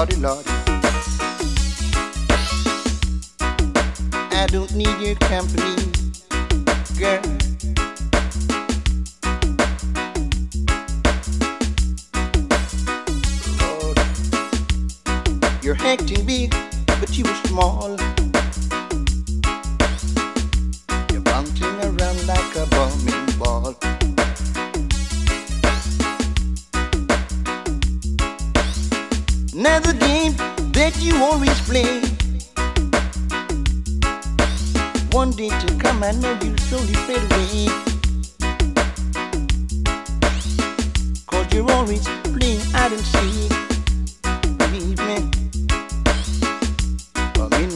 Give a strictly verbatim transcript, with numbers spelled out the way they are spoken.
Lordy, Lordy. I don't need your company, girl. Lord, you're acting big, but you were small. You're bouncing around like a bombing ball. Another game that you always play. One day to come, I know you'll slowly fade away. Cause you're always playing hide and seek.